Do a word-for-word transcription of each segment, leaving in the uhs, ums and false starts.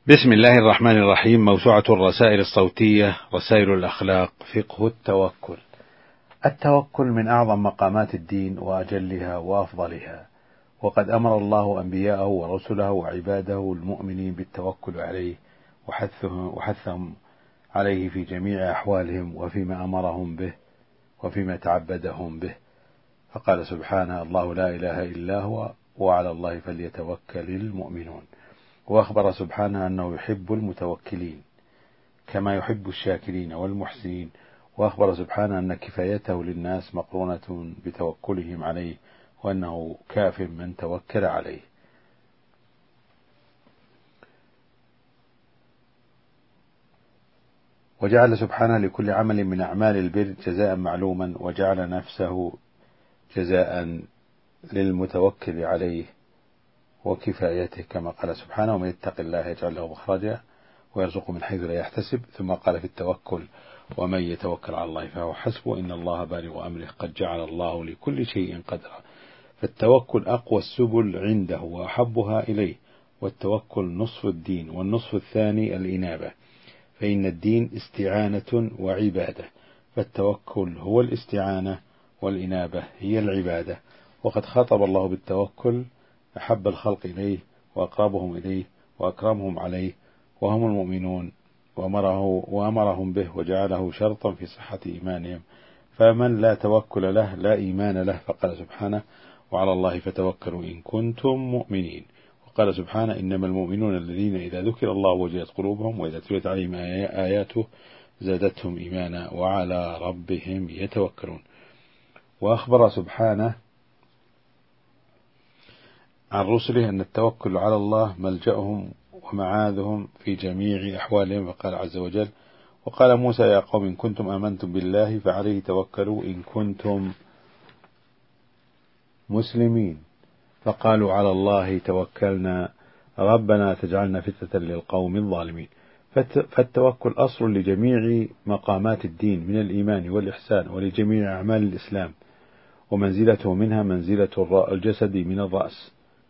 بسم الله الرحمن الرحيم. موسوعة الرسائل الصوتية رسائل الأخلاق فقه التوكل. التوكل من أعظم مقامات الدين وأجلها وأفضلها، وقد أمر الله أنبياءه ورسله وعباده المؤمنين بالتوكل عليه وحثهم, وحثهم عليه في جميع أحوالهم وفيما أمرهم به وفيما تعبدهم به. فقال سبحانه: الله لا إله إلا هو وعلى الله فليتوكل المؤمنون. وأخبر سبحانه أنه يحب المتوكلين كما يحب الشاكرين والمحسنين. وأخبر سبحانه أن كفايته للناس مقرونة بتوكلهم عليه، وأنه كاف من توكل عليه. وجعل سبحانه لكل عمل من أعمال البر جزاء معلوما، وجعل نفسه جزاء للمتوكل عليه وكفايته، كما قال سبحانه: ومن يتق الله يجعل له مخرجا ويرزقه من حيث لا يحتسب. ثم قال في التوكل: ومن يتوكل على الله فهو حسبه إن الله بالغ أمره قد جعل الله لكل شيء قدرا. فالتوكل أقوى السبل عنده وأحبها إليه، والتوكل نصف الدين، والنصف الثاني الإنابة، فإن الدين استعانة وعبادة، فالتوكل هو الاستعانة والإنابة هي العبادة. وقد خاطب الله بالتوكل أحب الخلق إليه وأقربهم إليه وأكرمهم عليه وهم المؤمنون، وأمره وأمرهم به وجعله شرطا في صحة إيمانهم، فمن لا توكل له لا إيمان له. فقال سبحانه: وعلى الله فتوكلوا إن كنتم مؤمنين. وقال سبحانه: إنما المؤمنون الذين إذا ذكر الله وجلت قلوبهم وإذا تليت عليهم آياته زادتهم إيمانا وعلى ربهم يتوكلون. وأخبر سبحانه عن رسله أن التوكل على الله ملجأهم ومعاذهم في جميع أحوالهم. وقال عز وجل: وقال موسى يا قوم إن كنتم آمنتم بالله فعليه توكلوا إن كنتم مسلمين. فقالوا على الله توكلنا ربنا تجعلنا فتنة للقوم الظالمين. فالتوكل أصل لجميع مقامات الدين من الإيمان والإحسان ولجميع أعمال الإسلام، ومنزلته منها منزلة الجسد من الرأس.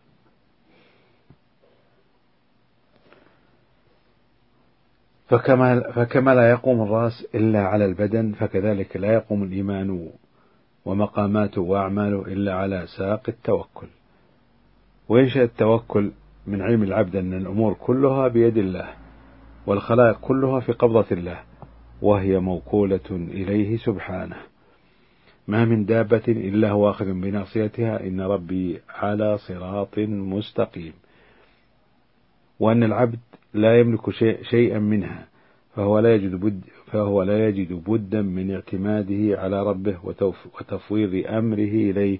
فكما, فكما لا يقوم الرأس إلا على البدن، فكذلك لا يقوم الإيمان ومقاماته وأعماله إلا على ساق التوكل. وينشأ التوكل من علم العبد أن الأمور كلها بيد الله، والخلائق كلها في قبضة الله، وهي موكولة إليه سبحانه. ما من دابة إلا هو آخذ بناصيتها إن ربي على صراط مستقيم. وأن العبد لا يملك شيء شيئا منها، فهو لا يجد بد فهو لا يجد بدا من اعتماده على ربه وتفويض أمره إليه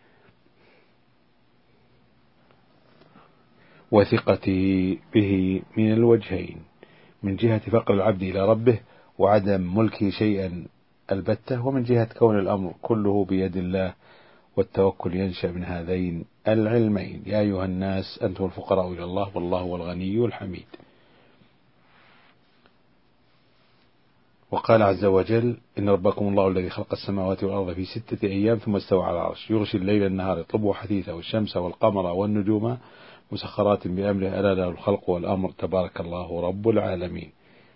وثقته به من الوجهين: من جهة فقر العبد إلى ربه وعدم ملكه شيئا البتة، ومن جهة كون الأمر كله بيد الله. والتوكل ينشأ من هذين العلمين: يا أيها الناس أنتم الفقراء إلى الله والله هو الغني الحميد. وقال عز وجل: إن ربكم الله الذي خلق السماوات والأرض في ستة أيام ثم استوى على العرش يغشي الليل النهار يطلبه حثيثا والشمس والقمر والنجوم مسخرات بأمره ألا له الخلق والأمر تبارك الله رب العالمين.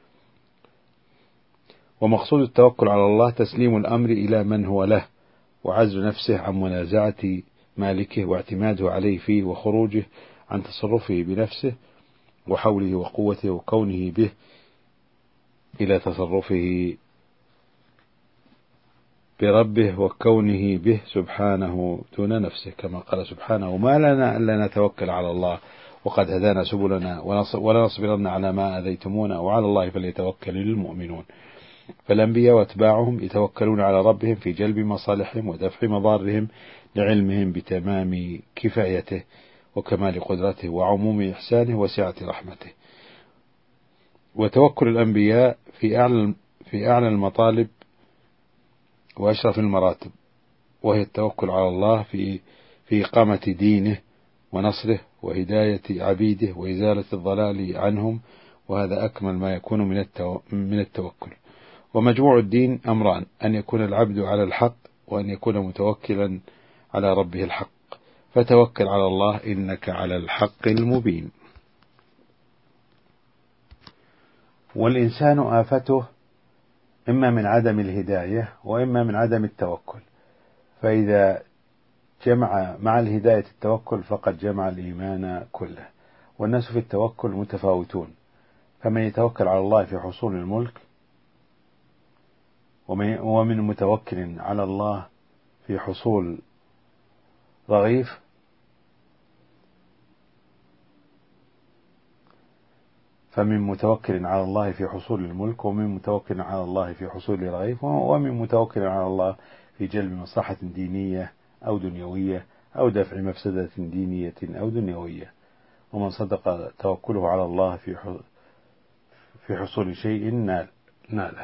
ومقصود التوكل على الله تسليم الأمر إلى من هو له، وعزل نفسه عن منازعة مالكه واعتماده عليه فيه، وخروجه عن تصرفه بنفسه وحوله وقوته وكونه به إلى تصرفه بربه وكونه به سبحانه دون نفسه، كما قال سبحانه: ما لنا ألا نتوكل على الله وقد هدانا سبلنا ولنصبرن على ما أذيتمونا وعلى الله فليتوكل المؤمنون. فالأنبياء واتباعهم يتوكلون على ربهم في جلب مصالحهم ودفع مضارهم لعلمهم بتمام كفايته وكمال قدرته وعموم إحسانه وسعة رحمته. وتوكل الأنبياء في أعلى في أعلى المطالب وأشرف المراتب، وهي التوكل على الله في في إقامة دينه ونصره وهداية عبيده وإزالة الضلال عنهم، وهذا أكمل ما يكون من من التوكل. ومجموع الدين أمران: أن يكون العبد على الحق، وأن يكون متوكلا على ربه الحق. فتوكل على الله إنك على الحق المبين. والإنسان آفته إما من عدم الهداية وإما من عدم التوكل، فإذا جمع مع الهداية التوكل فقد جمع الإيمان كله. والناس في التوكل متفاوتون، فمن يتوكل على الله في حصول الملك، ومن متوكل على الله في حصول رغيف، فمن متوكل على الله في حصول الملك، ومن متوكل على الله في حصول رغيف، ومن متوكل على الله في جلب مصلحة دينية أو دنيوية أو دفع مفسدة دينية أو دنيوية. ومن صدق توكله على الله في في حصول شيء ناله.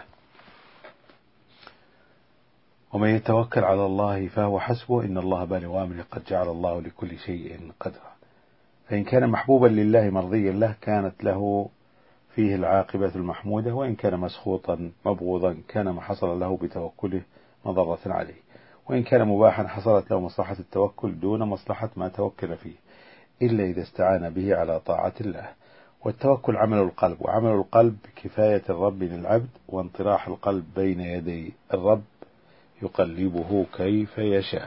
ومن يتوكل على الله فهو حسبه إن الله بالغ أمره قد جعل الله لكل شيء قدرا. فإن كان محبوبا لله مرضيا له كانت له فيه العاقبة المحمودة، وإن كان مسخوطا مبغوضا كان ما حصل له بتوكله مضرة عليه، وإن كان مباحا حصلت له مصلحة التوكل دون مصلحة ما توكل فيه، إلا إذا استعان به على طاعة الله. والتوكل عمل القلب، وعمل القلب كفاية الرب للعبد، وانطراح القلب بين يدي الرب يقلبه كيف يشاء.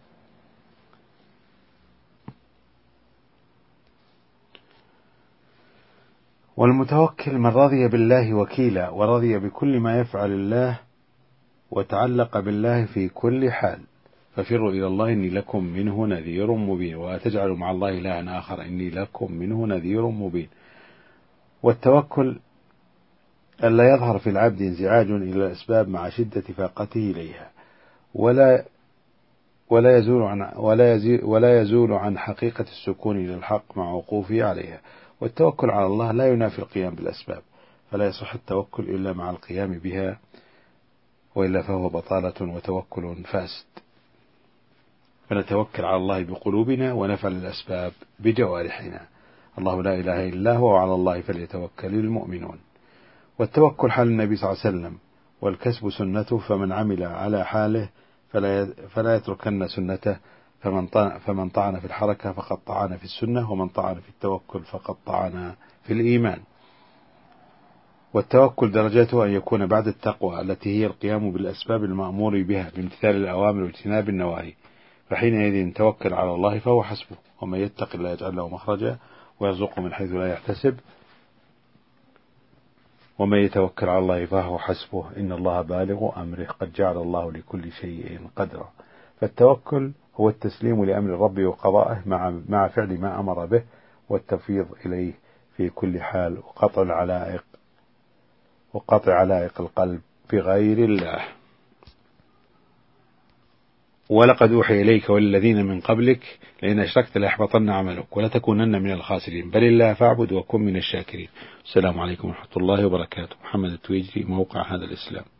والمتوكل من رضي بالله وكيلا، ورضي بكل ما يفعل الله، وتعلق بالله في كل حال. ففروا إلى الله إني لكم منه نذير مبين، ولا تجعلوا مع الله إلها آخر إني لكم منه نذير مبين. والتوكل ألا يظهر في العبد انزعاج إلى الأسباب مع شدة فاقته إليها، ولا ولا يزول عن ولا يزول ولا يزول عن حقيقة السكون إلى الحق مع وقوفه عليها. والتوكل على الله لا ينافي القيام بالأسباب، فلا يصح التوكل إلا مع القيام بها، وإلا فهو بطالة وتوكل فاسد. فنتوكل على الله بقلوبنا ونفعل الأسباب بجوارحنا. الله لا إله إلا هو وعلى الله فليتوكل المؤمنون. والتوكل حال النبي صلى الله عليه وسلم، والكسب سنته، فمن عمل على حاله فلا فلا يتركن سنته، فمن طعن فمن طعن في الحركة فقد طعن في السنة، ومن طعن في التوكل فقد طعن في الإيمان. والتوكل درجته أن يكون بعد التقوى التي هي القيام بالأسباب المأمور بها بامتثال الأوامر واجتناب النواهي، فحينئذ توكل على الله فهو حسبه. ومن يتق الله يجعل له مخرجا ويرزقه من حيث لا يحتسب، ومن يتوكل على الله فهو حسبه إن الله بالغ أمره قد جعل الله لكل شيء قدرا. فالتوكل هو التسليم لأمر الرب وقضائه مع مع فعل ما أمر به، والتفويض إليه في كل حال، وقطع العلائق وقطع علائق القلب بغير الله. ولقد أوحي إليك والذين من قبلك لئن أشركت ليحبطن عملك ولتكونن من الخاسرين بل الله فاعبد وكن من الشاكرين. السلام عليكم ورحمة الله وبركاته. محمد التويجري، موقع هذا الإسلام.